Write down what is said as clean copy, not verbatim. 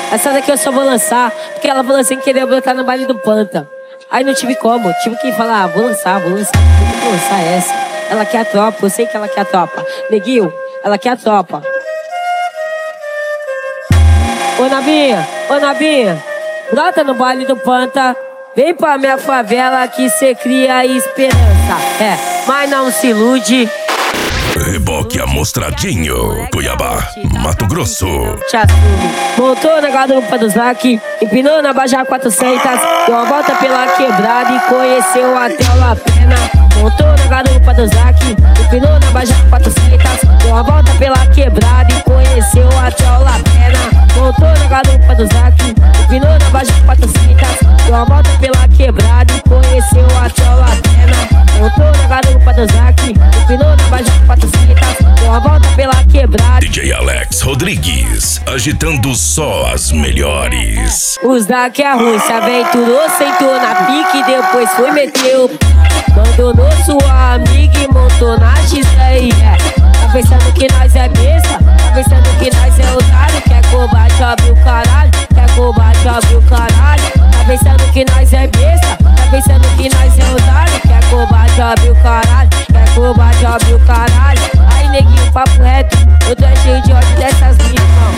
Essa daqui eu só vou lançar, porque ela falou assim que queria botar no baile do Panta. Aí não tive como, tive que falar, vou lançar essa. Ela quer a tropa, eu sei que ela quer a tropa. Neguinho, ela quer a tropa. Ô Nabinha, brota no baile do Panta. Vem pra minha favela que cê cria esperança. Mas não se ilude. Reboque Amostradinho, Cuiabá, Mato Grosso. Montou na garupa do Zac, empinou na Baja 400, deu uma volta pela quebrada e conheceu até o La Pena. Montou na garupa do Zac, empinou na Baja 400, deu uma volta pela quebrada e conheceu até o La Pena. Montou na garupa do Zac, empinou na Baja 400, deu uma volta pela quebrada e conheceu até o La Pena. Montou na garupa do Zac, empinou na Baja 400, deu uma volta pela quebrada. DJ Alex Rodrigues, agitando só as melhores. O Zac é ruim, se aventurou, sentou na pique, depois foi meteu. Abandonou sua amiga e montou na XR. Tá pensando que nós é besta? Tá pensando que nós é otário? Quer combate, abre o caralho. Quer combate, abre o caralho. Tá pensando que nós é besta? Tá pensando que nós é otário? Quer combate, abre o caralho. Quer combate, abre o caralho. Aí neguinho, papo reto, eu tô cheio de ódio dessas minas.